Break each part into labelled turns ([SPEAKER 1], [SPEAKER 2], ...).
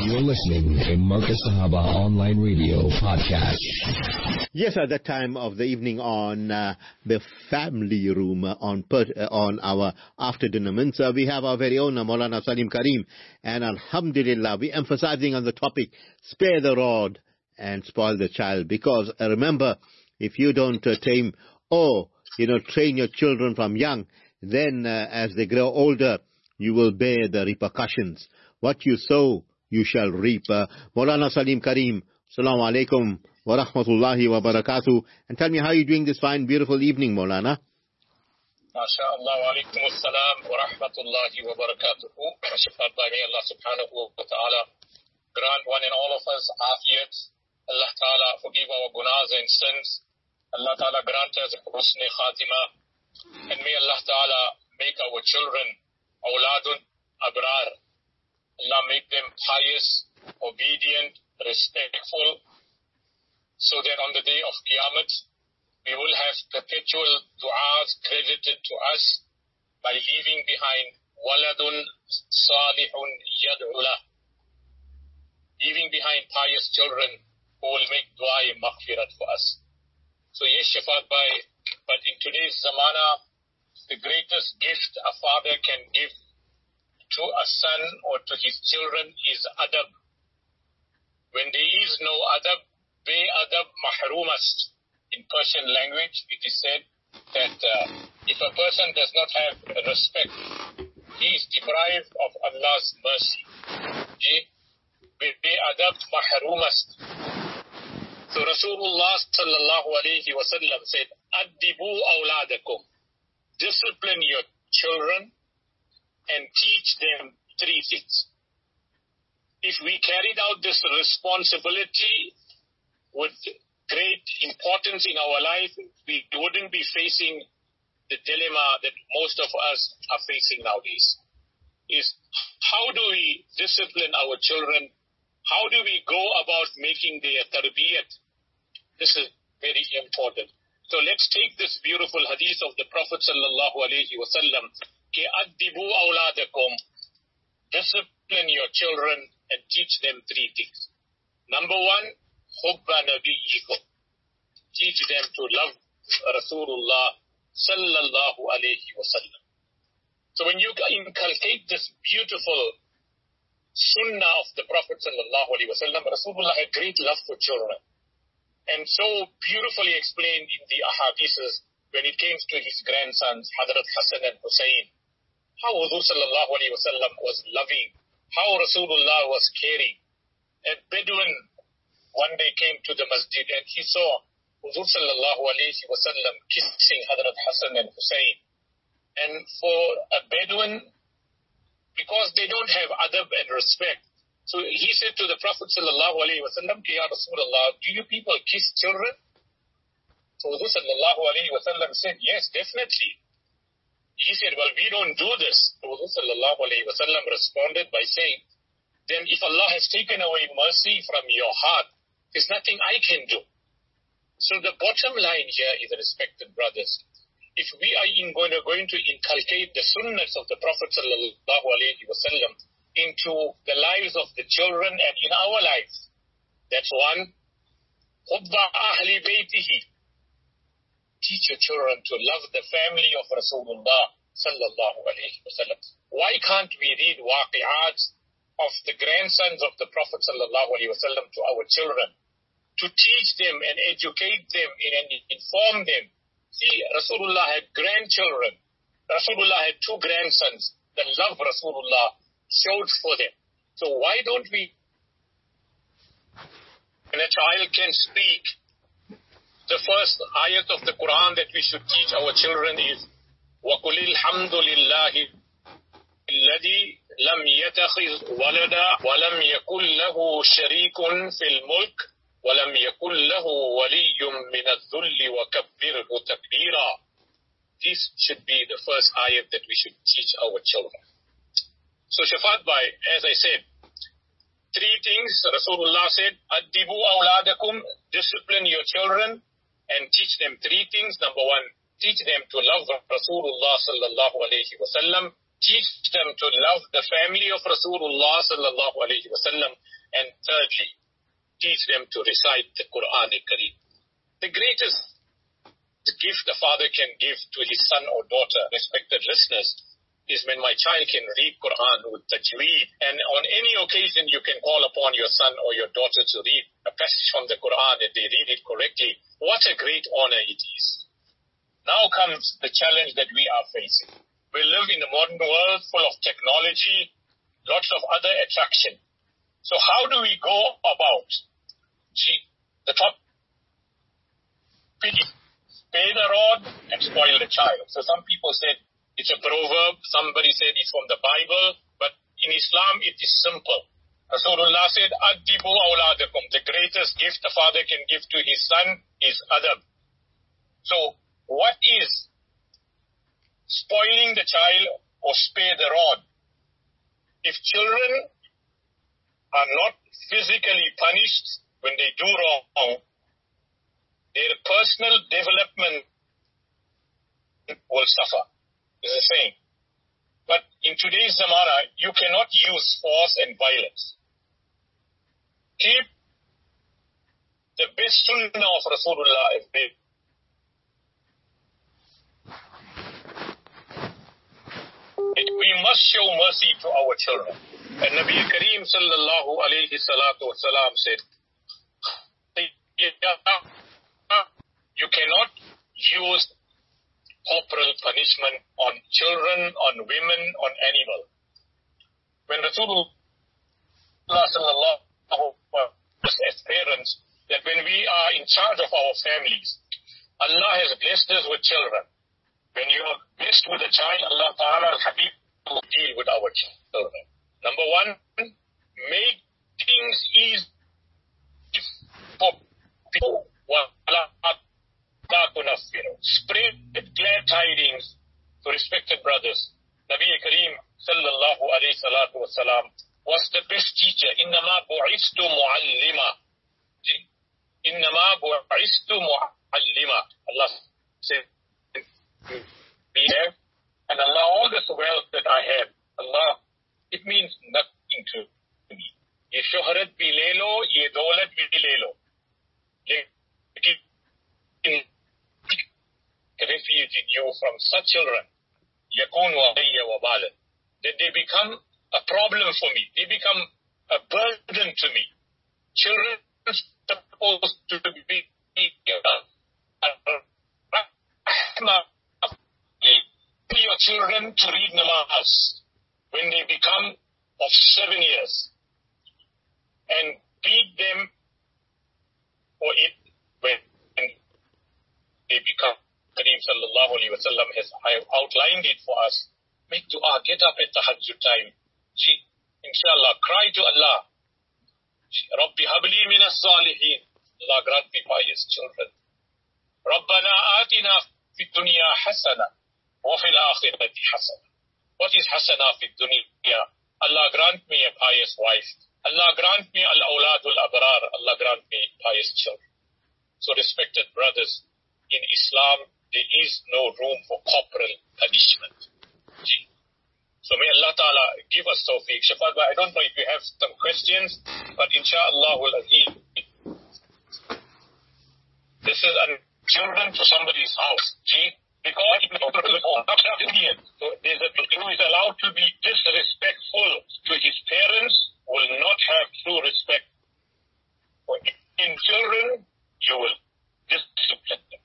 [SPEAKER 1] You're listening to Marcus Sahaba Online Radio Podcast.
[SPEAKER 2] Yes, at that time of the evening on the family room on our after dinner minsa, we have our very own Maulana Salim Karim, and Alhamdulillah, we're emphasizing on the topic, spare the rod and spoil the child, because remember, if you don't tame or train your children from young, then as they grow older, you will bear the repercussions. What you sow, you shall reap. Maulana Salim Karim, Assalamu alaikum wa rahmatullahi wa barakatuh. And tell me, how are you doing this fine, beautiful evening, Maulana?
[SPEAKER 3] MashaAllah, wa alaikum assalam wa rahmatullahi wa barakatuh. May Allah subhanahu wa ta'ala grant one and all of us afiyat. Allah ta'ala forgive our gunas and sins. Allah ta'ala grant us husn khatima. And may Allah ta'ala make our children awladun abrar. Allah make them pious, obedient, respectful, so that on the day of Qiyamah, we will have perpetual du'as credited to us by leaving behind waladun salihun yad'ula, leaving behind pious children who will make dua and maghfirat for us. So yes, Shafat Bhai, but in today's zamana, the greatest gift a father can give to a son or to his children is adab. When there is no adab, be adab mahrumast. In Persian language, it is said that if a person does not have respect, he is deprived of Allah's mercy. Be adab mahrumast. So Rasulullah sallallahu alayhi wa sallam said, Addibu awladakum. Discipline your children and teach them three things. If we carried out this responsibility with great importance in our life, we wouldn't be facing the dilemma that most of us are facing nowadays. Is how do we discipline our children? How do we go about making their tarbiyat? This is very important. So let's take this beautiful hadith of the Prophet sallallahu alaihi wasallam. Addibu awladakum. Discipline your children and teach them three things. Number one, hubba nabiyyikum. Teach them to love Rasulullah sallallahu alayhi wa sallam. So when you inculcate this beautiful sunnah of the Prophet sallallahu alayhi wa sallam, Rasulullah had great love for children. And so beautifully explained in the ahadiths when it came to his grandsons, Hadrat Hassan and Hussein, how Huzur sallallahu alayhi wa sallam was loving, how Rasulullah was caring. A Bedouin one day came to the masjid and he saw Huzur sallallahu alayhi wa sallam kissing Hadrat Hassan and Hussein. And for a Bedouin, because they don't have adab and respect, so he said to the Prophet sallallahu alayhi wa sallam, Ya Rasulullah, do you people kiss children? So Huzur sallallahu alayhi wa sallam said, yes, definitely. He said, well, we don't do this. So Huzur sallallahu alayhi wa sallam responded by saying, then if Allah has taken away mercy from your heart, there's nothing I can do. So the bottom line here is, respected brothers, if we are going to inculcate the sunnahs of the Prophet sallallahu alayhi wa sallam into the lives of the children and in our lives, that's one, hubba ahli baytihi. Teach your children to love the family of Rasulullah sallallahu alayhi wa sallam. Why can't we read waqi'at of the grandsons of the Prophet sallallahu alayhi wa sallam to our children, to teach them and educate them and inform them? See, Rasulullah had grandchildren. Rasulullah had two grandsons. The love Rasulullah showed for them. So why don't we, when a child can speak, the first ayat of the Quran that we should teach our children is وَقُلِ الْحَمْدُ لِلَّهِ الَّذِي لَمْ يَتَخِذْ وَلَدًا وَلَمْ يَكُنْ لَهُ شَرِيكٌ فِي الْمُلْكِ وَلَمْ يَكُنْ لَهُ وَلِيٌّ مِنَ الذُّلِّ وَكَبِّرْهُ تَكْبِيرًا. This should be the first ayat that we should teach our children. So Shafat Bhai, as I said, three things Rasulullah said, Addibu awladakum, discipline your children and teach them three things. Number one, teach them to love Rasulullah sallallahu alayhi wa sallam. Teach them to love the family of Rasulullah sallallahu alayhi wa sallam. And thirdly, teach them to recite the Quran Kareem. The greatest gift a father can give to his son or daughter, respected listeners, is when my child can read Quran with tajweed. And on any occasion you can call upon your son or your daughter to read a passage from the Quran and they read it correctly. What a great honor it is. Now comes the challenge that we are facing. We live in a modern world full of technology, lots of other attraction. So how do we go about the top spare the rod and spoil the child? So some people said it's a proverb, somebody said it's from the Bible, but in Islam it is simple. Rasulullah said, Addibu awladakum. The greatest gift a father can give to his son is adab. So what is spoiling the child or spare the rod? If children are not physically punished when they do wrong, their personal development will suffer, is the saying. But in today's zamana, you cannot use force and violence. Keep the best sunnah of Rasulullah if they we must show mercy to our children. And Nabi Kareem sallallahu alayhi salatu wasalam said, you cannot use corporal punishment on children, on women, on animal. When Rasulullah sallallahu as parents, that when we are in charge of our families, Allah has blessed us with children. When you are blessed with a child, Allah Ta'ala is happy to deal with our children. Number one, make things easy for people. Spread glad tidings to respected brothers. Nabi Kareem sallallahu alayhi salatu wasalam was the best teacher. Innama bu'istu mu'allima. Innama bu'istu mu'allima. Allah said, be there, and Allah, all this wealth that I have, Allah, it means nothing to me. Ye shuhrat bhi le lo, ye daulat bhi le lo. Refuge in you from such children, yakunu alayya wabalan, that they become a problem for me. They become a burden to me. Children are supposed to be your children to read namaz when they become of 7 years, and beat them for it when they become. Kareem sallallahu alayhi wa sallam has outlined it for us. Make dua, get up at tahajjud time. Inshallah, cry to Allah. Rabbi habli minas salihin. Allah grant me pious children. Rabbana atina fid dunya hasana wa fil akhirati hasana. What is hasana fid dunya? Allah grant me a pious wife. Allah grant me al-awladul abrar. Allah grant me pious children. So respected brothers, in Islam, there is no room for corporal punishment. So may Allah Ta'ala give us tawfiq. Shafat, I don't know if you have some questions, but inshallah, this is children to somebody's house. Because so there's a who is allowed to be disrespectful to his parents will not have true respect. In children, you will discipline them.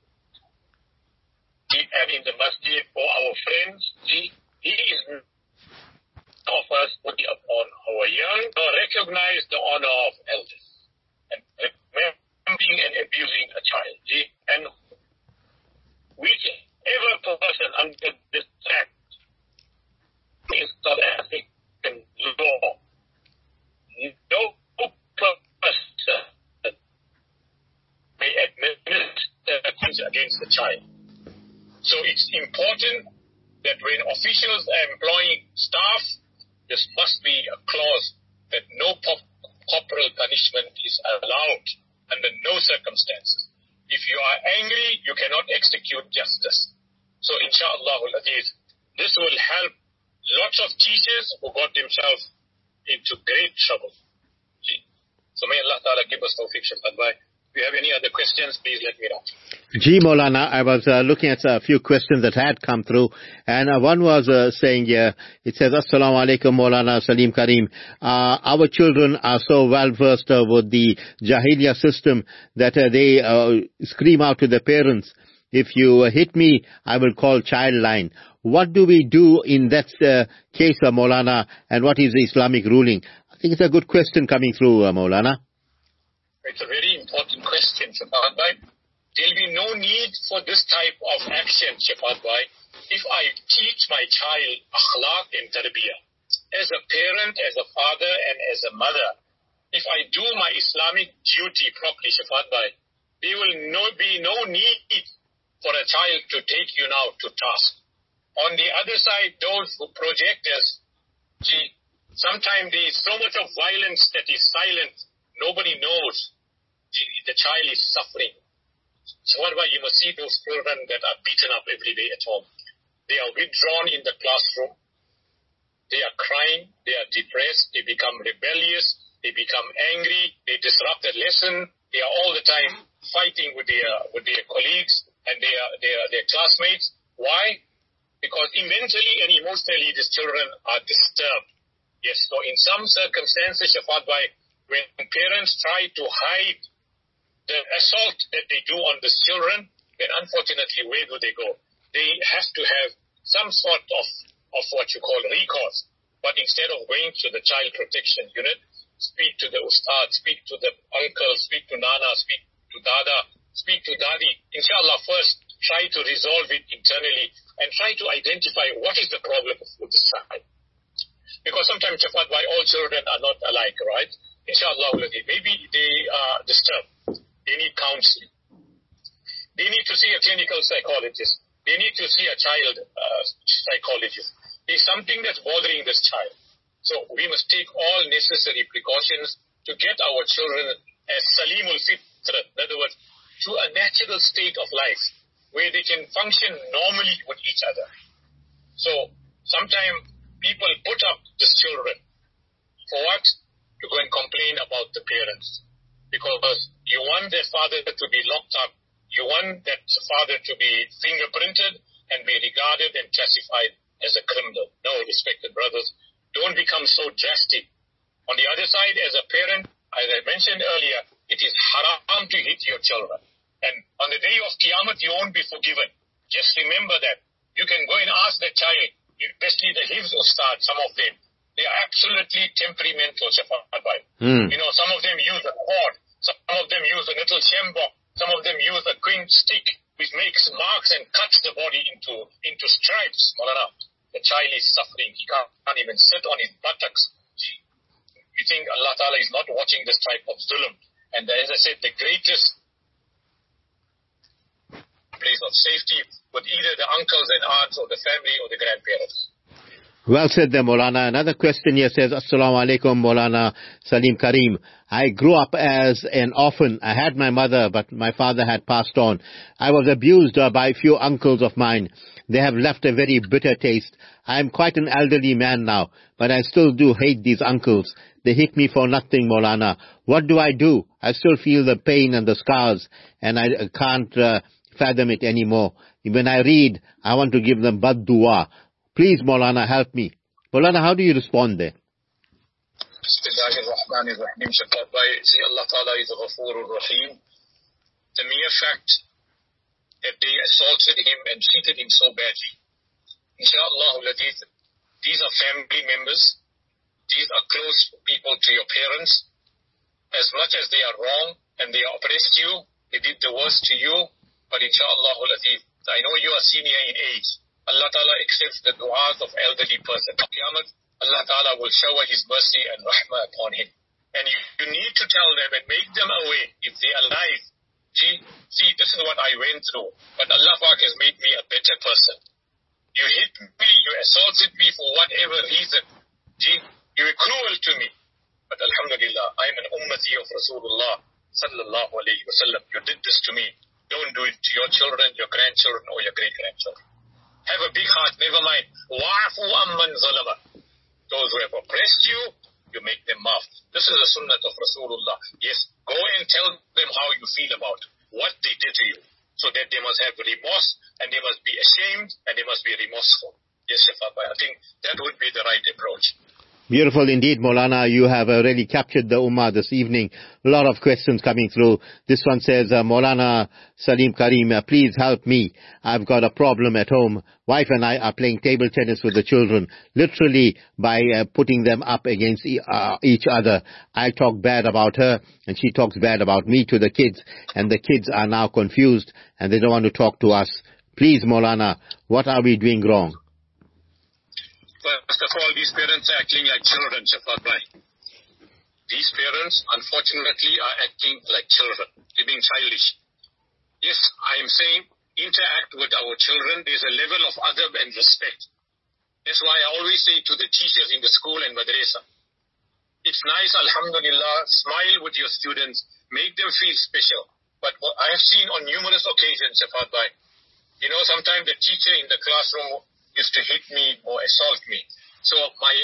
[SPEAKER 3] And in the masjid for our friends, he is of us putting upon our young to recognize the honor of elders and remembering and abusing a child. And whichever person under this act is South African law, no person may administer things against the child. So it's important that when officials are employing staff, there must be a clause that no corporal punishment is allowed under no circumstances. If you are angry, you cannot execute justice. So inshallah, this will help lots of teachers who got themselves into great trouble. billahi tawfiq, Shafat Bhai. If you have any other questions, please let me know.
[SPEAKER 2] Gee, Maulana, I was looking at a few questions that had come through, and one was saying here, it says, Assalamu alaikum, Maulana Salim Karim. Our children are so well versed with the Jahiliya system that they scream out to their parents, if you hit me, I will call child line. What do we do in that case, Maulana, and what is the Islamic ruling? I think it's a good question coming through, Maulana.
[SPEAKER 3] It's a very important question, Shafat Bhai. There will be no need for this type of action, Shafat Bhai, if I teach my child akhlaq and tarbiyah. As a parent, as a father, and as a mother, if I do my Islamic duty properly, Shafat Bhai, there will be no need for a child to take you now to task. On the other side, those who project us, sometimes there is so much of violence that is silent. Nobody knows the child is suffering. So what about you must see those children that are beaten up every day at home. They are withdrawn in the classroom. They are crying. They are depressed. They become rebellious. They become angry. They disrupt the lesson. They are all the time fighting with their colleagues and their classmates. Why? Because mentally and emotionally these children are disturbed. Yes, so in some circumstances, Shafat Bhai, when parents try to hide the assault that they do on these children, then unfortunately, where do they go? They have to have some sort of what you call recourse. But instead of going to the child protection unit, speak to the ustad, speak to the uncle, speak to nana, speak to dada, speak to dadi. Inshallah, first try to resolve it internally and try to identify what is the problem with this child. Because sometimes, Shafat Bhai, all children are not alike, right? Inshallah, maybe they are disturbed. They need counseling. They need to see a clinical psychologist. They need to see a child psychologist. There's something that's bothering this child. So we must take all necessary precautions to get our children as salimul fitra, in other words, to a natural state of life where they can function normally with each other. So sometimes people put up these children for what? To go and complain about the parents. Because you want their father to be locked up. You want that father to be fingerprinted and be regarded and classified as a criminal. No, respected brothers, don't become so drastic. On the other side, as a parent, as I mentioned earlier, it is haram to hit your children. And on the day of Qiyamah, you won't be forgiven. Just remember that. You can go and ask the child, especially the Hifz Ustad, some of them, they are absolutely temperamental, Shafat Bhai. You know, some of them use a cord, some of them use a little shembok, some of them use a green stick, which makes marks and cuts the body into stripes. Malana, the child is suffering. He can't even sit on his buttocks. You think Allah Ta'ala is not watching this type of zulm. And as I said, the greatest place of safety with either the uncles and aunts or the family or the grandparents.
[SPEAKER 2] Well said there, Maulana. Another question here says, Assalamu alaikum, Maulana Salim Karim. I grew up as an orphan. I had my mother, but my father had passed on. I was abused by a few uncles of mine. They have left a very bitter taste. I am quite an elderly man now, but I still do hate these uncles. They hit me for nothing, Maulana. What do? I still feel the pain and the scars, and I can't fathom it anymore. When I read, I want to give them bad dua. Please, Maulana, help me. Maulana, how do you respond there?
[SPEAKER 3] Bismillahirrahmanirrahim. Shafat Bhai, see, Allah Ta'ala is a Ghafoorur Rahim. The mere fact that they assaulted him and treated him so badly, inshallah, these are family members. These are close people to your parents. As much as they are wrong and they oppressed you, they did the worst to you, but inshallah, I know you are senior in age. Allah Ta'ala accepts the du'as of elderly person. Qiyamah, Allah Ta'ala will shower His mercy and rahmah upon him. And you need to tell them and make them aware if they are alive. See, this is what I went through. But Allah Ta'ala has made me a better person. You hit me, you assaulted me for whatever reason. You were cruel to me. But alhamdulillah, I am an ummati of Rasulullah sallallahu alayhi wa sallam. You did this to me. Don't do it to your children, your grandchildren, or your great-grandchildren. Have a big heart, never mind. Wa'afu amman zalama. Those who have oppressed you, you make them maaf. This is the sunnah of Rasulullah. Yes, go and tell them how you feel about what they did to you, so that they must have remorse, and they must be ashamed, and they must be remorseful. Yes, Shafaat Bhai, I think that would be the right approach.
[SPEAKER 2] Beautiful indeed, Maulana. You have really captured the Ummah this evening. A lot of questions coming through. This one says, Maulana Salim Karim, please help me. I've got a problem at home. Wife and I are playing table tennis with the children, literally by putting them up against each other. I talk bad about her, and she talks bad about me to the kids, and the kids are now confused, and they don't want to talk to us. Please, Maulana, what are we doing wrong?
[SPEAKER 3] First of all, these parents are acting like children, Shafaat Bhai. These parents, unfortunately, are acting like children. They're being childish. Yes, I am saying interact with our children. There's a level of adab and respect. That's why I always say to the teachers in the school and madrasa, it's nice, alhamdulillah, smile with your students, make them feel special. But what I have seen on numerous occasions, Shafaat Bhai, sometimes the teacher in the classroom used to hit me or assault me. So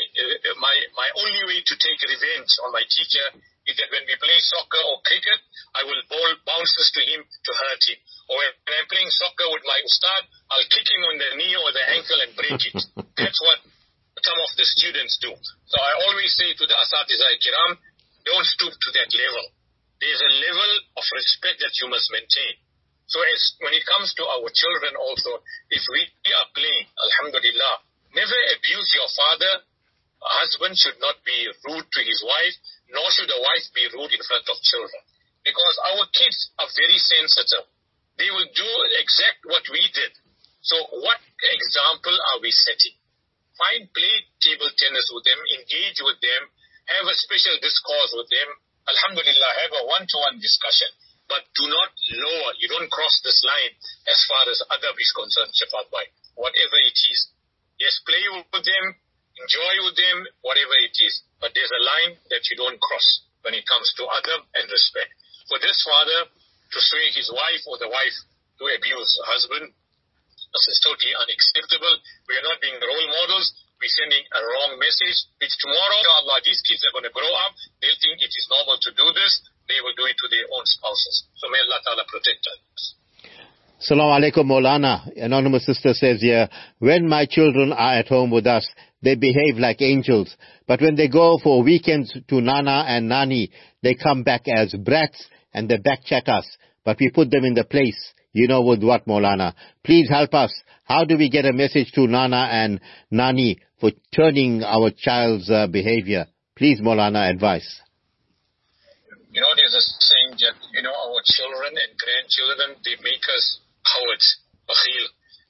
[SPEAKER 3] my only way to take revenge on my teacher is that when we play soccer or cricket, I will bowl bounces to him to hurt him. Or when I'm playing soccer with my ustad, I'll kick him on the knee or the ankle and break it. That's what some of the students do. So I always say to the Asatiza Kiram, don't stoop to that level. There's a level of respect that you must maintain. So when it comes to our children also, if we are playing, alhamdulillah, never abuse your father. A husband should not be rude to his wife, nor should a wife be rude in front of children. Because our kids are very sensitive. They will do exact what we did. So what example are we setting? Play table tennis with them, engage with them, have a special discourse with them. Alhamdulillah, have a one-to-one discussion. But do not lower, you don't cross this line as far as adab is concerned, Shafaat Bhai, whatever it is. Yes, play with them, enjoy with them, whatever it is. But there's a line that you don't cross when it comes to adab and respect. For this father to sway his wife or the wife to abuse her husband, this is totally unacceptable. We are not being role models. We're sending a wrong message, which tomorrow, inshallah, these kids are going to grow up. They'll think it is normal to do this. They will do it to their own spouses. So may Allah Ta'ala protect us.
[SPEAKER 2] Assalamu alaikum, Maulana. Anonymous sister says here, when my children are at home with us, they behave like angels. But when they go for weekends to Nana and Nani, they come back as brats and they backchat us. But we put them in the place. You know with what, Maulana? Please help us. How do we get a message to Nana and Nani for turning our child's behavior? Please, Maulana, advice.
[SPEAKER 3] There's a saying that, our children and grandchildren, they make us cowards, bakhil.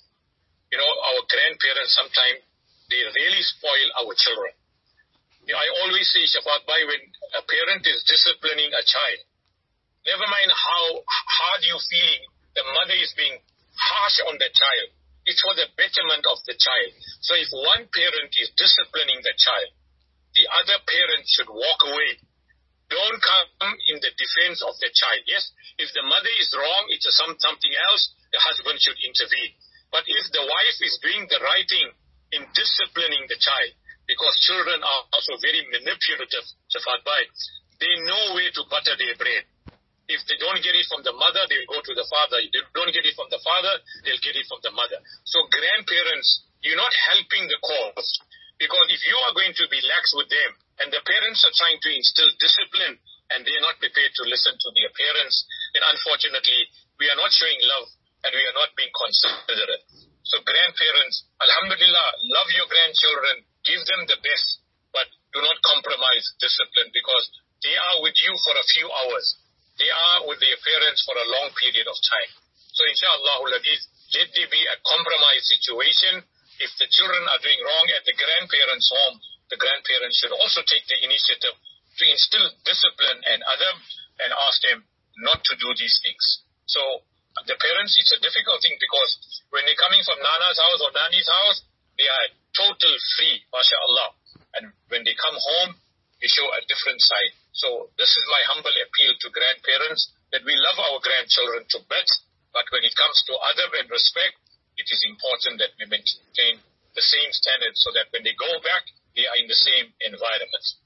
[SPEAKER 3] Our grandparents sometimes, they really spoil our children. I always say, Shafaat Bhai, when a parent is disciplining a child, never mind how hard you feel, the mother is being harsh on the child. It's for the betterment of the child. So if one parent is disciplining the child, the other parent should walk away. Don't come in the defense of the child. Yes, if the mother is wrong, it's something else, the husband should intervene. But if the wife is doing the right thing in disciplining the child, because children are also very manipulative, Shafaat Bhai, they know where to butter their bread. If they don't get it from the mother, they'll go to the father. If they don't get it from the father, they'll get it from the mother. So grandparents, you're not helping the cause. Because if you are going to be lax with them, and the parents are trying to instill discipline, and they're not prepared to listen to their parents, then unfortunately, we are not showing love, and we are not being considerate. So grandparents, alhamdulillah, love your grandchildren, give them the best, but do not compromise discipline, because they are with you for a few hours. They are with their parents for a long period of time. So inshallah, let there be a compromise situation. If the children are doing wrong at the grandparents' home, the grandparents should also take the initiative to instill discipline and adab and ask them not to do these things. So the parents, it's a difficult thing because when they're coming from Nana's house or Nani's house, they are total free, mashallah. And when they come home, they show a different side. So this is my humble appeal to grandparents that we love our grandchildren to bits, but when it comes to adab and respect, it is important that we maintain the same standards so that when they go back, they are in the same environment.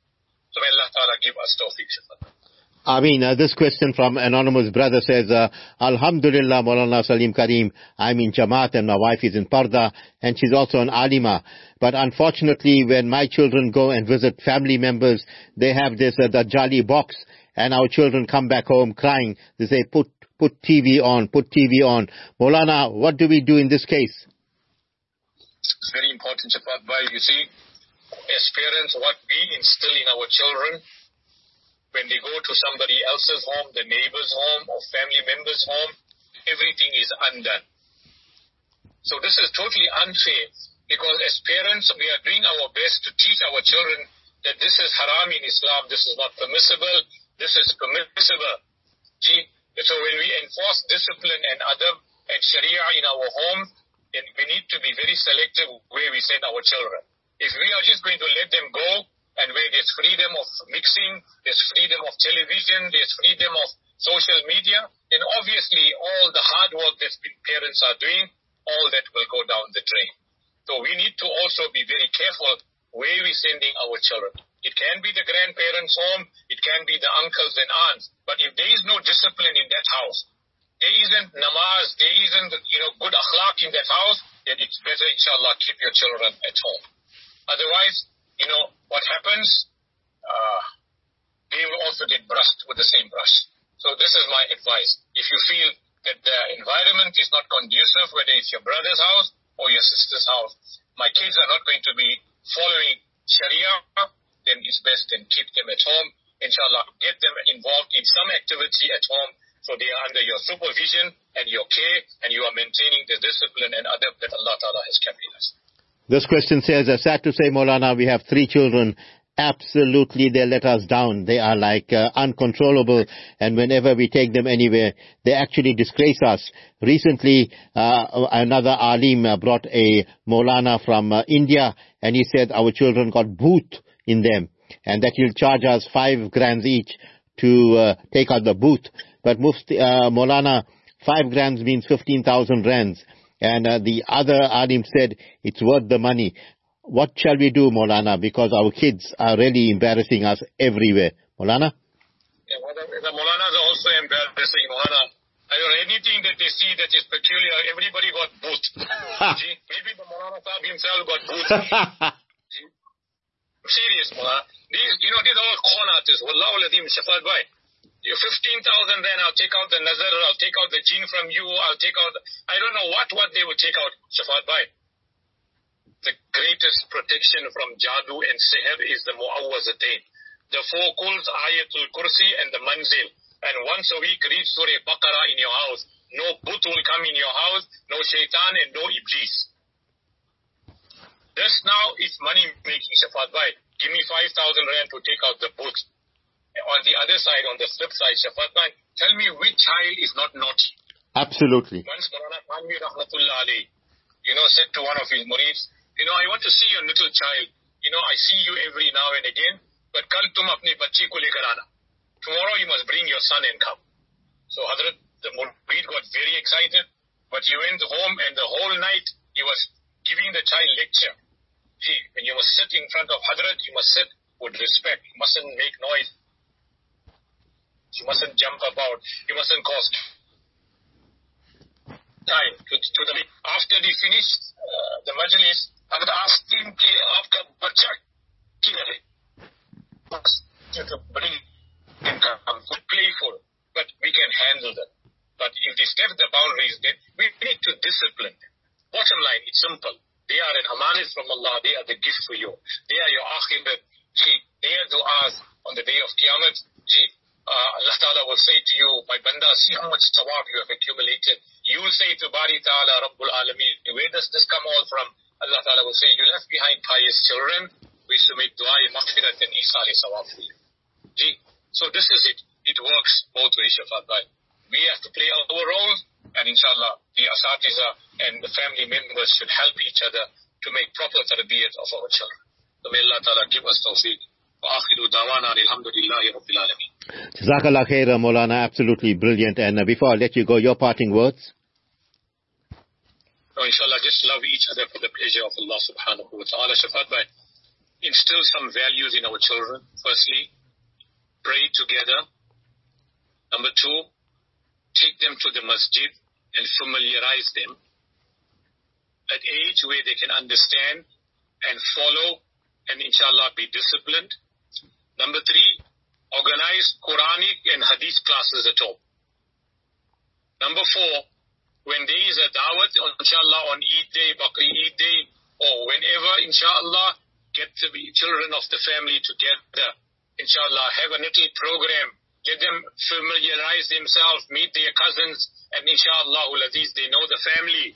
[SPEAKER 3] So may Allah Ta'ala give us tawfiq, Shafat.
[SPEAKER 2] This question from anonymous brother says, Alhamdulillah, Maulana Salim Karim, I'm in Jamaat and my wife is in Parda and she's also an Alima. But unfortunately, when my children go and visit family members, they have this Dajjali box and our children come back home crying. They say, put TV on, put TV on. Maulana, what do we do in this case?
[SPEAKER 3] It's very important, Shafat Bhai. You see, as parents, what we instill in our children, when they go to somebody else's home, the neighbor's home or family member's home, everything is undone. So this is totally unfair, because as parents, we are doing our best to teach our children that this is haram in Islam, this is not permissible, this is permissible. So when we enforce discipline and adab and sharia in our home, then we need to be very selective where we send our children. If we are just going to let them go, and where there's freedom of mixing, there's freedom of television, there's freedom of social media, then obviously all the hard work that parents are doing, all that will go down the drain. So we need to also be very careful where we're sending our children. It can be the grandparents' home, it can be the uncles and aunts, but if there is no discipline in that house, there isn't namaz, there isn't good akhlaq in that house, then it's better, inshallah, keep your children at home. Otherwise, what happens, they will also get brushed with the same brush. So this is my advice. If you feel that the environment is not conducive, whether it's your brother's house or your sister's house, my kids are not going to be following Sharia, then it's best to keep them at home. Inshallah, get them involved in some activity at home so they are under your supervision and your care, and you are maintaining the discipline and adab that Allah Ta'ala has kept in us.
[SPEAKER 2] This question says, sad to say, Maulana, we have 3 children. Absolutely, they let us down. They are like uncontrollable, and whenever we take them anywhere, they actually disgrace us. Recently, another alim brought a Maulana from India, and he said our children got booth in them, and that he'll charge us 5 grams each to take out the booth. But Maulana, 5 grams means 15,000 rands. And the other alim said it's worth the money. What shall we do, Maulana? Because our kids are really embarrassing us everywhere. Maulana?
[SPEAKER 3] Yeah, the Maulanas are also embarrassing, Maulana. Anything that they see that is peculiar, everybody got booth. Maybe the Maulana Sahib himself got booth. Serious, Maulana. These are all con artists. Wallahu Ladim Shafat Bhai. Your 15,000 rand, I'll take out the nazar, I'll take out the jinn from you, I'll take out, I don't know what they would take out, Shafat Bhai. The greatest protection from jadoo and sihr is the mu'awwazatain. The 4 quls, ayatul kursi and the manzil. And once a week read Surah Baqarah in your house. No bhut will come in your house, no shaitan and no iblis. This now is money making, Shafat Bhai. Give me 5,000 rand to take out the bhut. On the other side, on the flip side, Shafat Bhai, tell me which child is not naughty.
[SPEAKER 2] Absolutely.
[SPEAKER 3] Once Maulana Thanvi Rahmatullah alayhi, said to one of his murids, I want to see your little child. I see you every now and again, but kal tum apni bachchi ko lekar aana. Tomorrow you must bring your son and come. So Hazrat, the murid got very excited, but he went home and the whole night he was giving the child lecture. See, when you must sit in front of Hazrat, you must sit with respect. You mustn't make noise. You mustn't jump about. You mustn't cause time to the. After they finished the majlis, I would ask him, "Aapka bachcha kya hai?" To bring him playful, but we can handle them. But if they step the boundaries, then we need to discipline them. Bottom line, it's simple. They are an amanat from Allah. They are the gift for you. They are your akhirat. Their du'as on the day of Qiyamah. Allah Ta'ala will say to you, my banda, see how much tawab you have accumulated. You will say to Bari Ta'ala, Rabbul Alameen, where does this come all from? Allah Ta'ala will say, you left behind pious children, we should make dua maghfirat and isali sawab for you. So this is it. It works both ways, Shafat Bhai. We have to play our role, and inshallah, the asatiza and the family members should help each other to make proper tarbiyat of our children. So may Allah Ta'ala give us tawfiq. وآخر دعوانا الحمد لله رب العالمين.
[SPEAKER 2] Jazakallah khair, Maulana, absolutely brilliant. And before I let you go, your parting words?
[SPEAKER 3] So inshallah, just love each other for the pleasure of Allah subhanahu wa ta'ala. Shafat Bhai, instill some values in our children. Firstly, pray together. Number 2, take them to the masjid and familiarize them at age where they can understand and follow and inshallah be disciplined. Number 3, organize Quranic and Hadith classes at home. Number 4, when there is a dawat, inshallah, on Eid Day, Bakri Eid Day, or whenever, inshallah, get the children of the family together. Inshallah, have a little program. Let them familiarize themselves, meet their cousins, and inshallah, they know the family.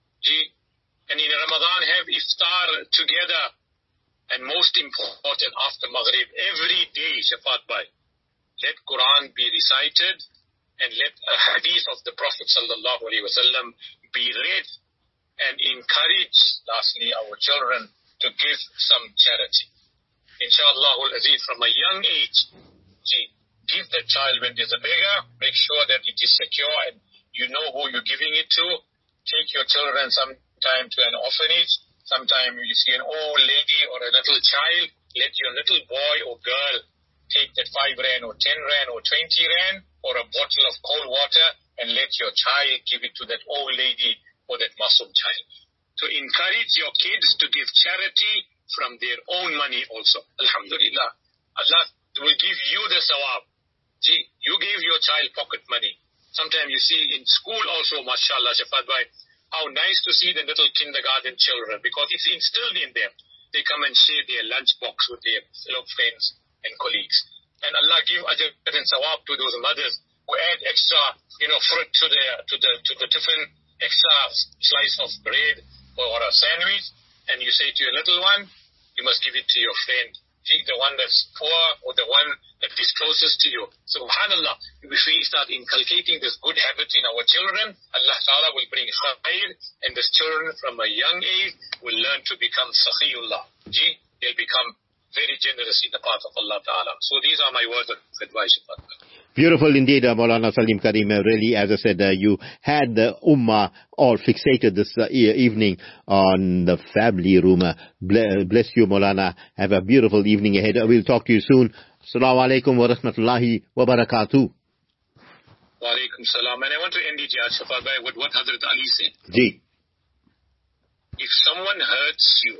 [SPEAKER 3] And in Ramadan, have iftar together. And most important, after Maghrib, every day, Shafat Bhai, let Quran be recited and let a hadith of the Prophet sallallahu alaihi wasallam be read, and encourage, lastly, our children to give some charity. Inshallah, from a young age, give the child when there's a beggar, make sure that it is secure and you know who you're giving it to. Take your children sometime to an orphanage. Sometime you see an old lady or a little child, let your little boy or girl take that 5 rand or 10 rand or 20 rand or a bottle of cold water and let your child give it to that old lady or that Muslim child. To encourage your kids to give charity from their own money also. Alhamdulillah. Allah will give you the sawab. You gave your child pocket money. Sometimes you see in school also, mashallah, Shafat Bhai, how nice to see the little kindergarten children, because it's instilled in them. They come and share their lunch box with their fellow friends and colleagues. And Allah give ajr and sawab to those mothers who add extra, fruit to the tiffin, extra slice of bread or a sandwich, and you say to your little one, you must give it to your friend. The one that's poor or the one that is closest to you. Subhanallah, if we start inculcating this good habit in our children, Allah Ta'ala will bring khair, and these children from a young age will learn to become sakhiyullah. They'll become very generous in the path of Allah Ta'ala. So these are my words of advice.
[SPEAKER 2] Beautiful indeed, Maulana Salim Karim. Really, as I said, you had the Ummah all fixated this evening on the family room. Bless you, Maulana. Have a beautiful evening ahead. We'll talk to you soon. Assalamu alaikum wa rahmatullahi wa barakatuh.
[SPEAKER 3] Wa alaikum salam. And I want to end it, Shafat Bhai, with what Hazrat Ali said. If someone hurts you,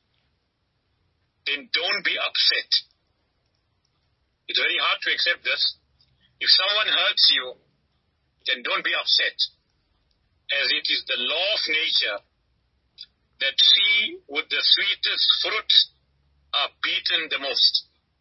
[SPEAKER 3] then don't be upset. It's very hard to accept this. If someone hurts you, then don't be upset, as it is the law of nature that tree with the sweetest fruit are beaten the most.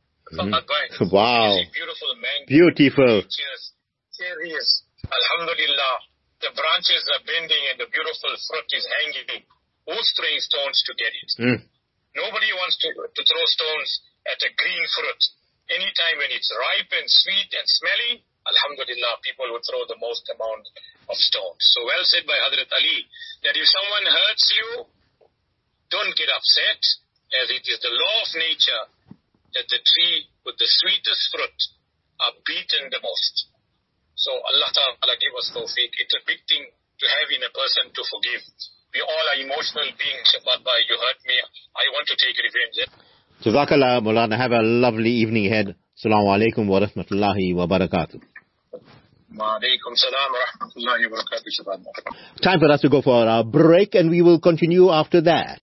[SPEAKER 2] Wow.
[SPEAKER 3] Beautiful mango.
[SPEAKER 2] Beautiful.
[SPEAKER 3] Cherries. Alhamdulillah. The branches are bending and the beautiful fruit is hanging. Who's throwing stones to get it? Nobody wants to throw stones at a green fruit. Anytime when it's ripe and sweet and smelly, alhamdulillah, people would throw the most amount of stones. So well said by Hazrat Ali, that if someone hurts you, don't get upset, as it is the law of nature that the tree with the sweetest fruit are beaten the most. So Allah Ta'ala give us tawfiq. It's a big thing to have in a person to forgive. We all are emotional beings. Shafat Bhai, you hurt me, I want to take revenge.
[SPEAKER 2] Jazakallah, Maulana. Have a lovely evening ahead. Assalamu alaikum wa rahmatullahi wa barakatuh.
[SPEAKER 3] Wa alaikum salam wa rahmatullahi wa barakatuh.
[SPEAKER 2] Time for us to go for our break, and we will continue after that.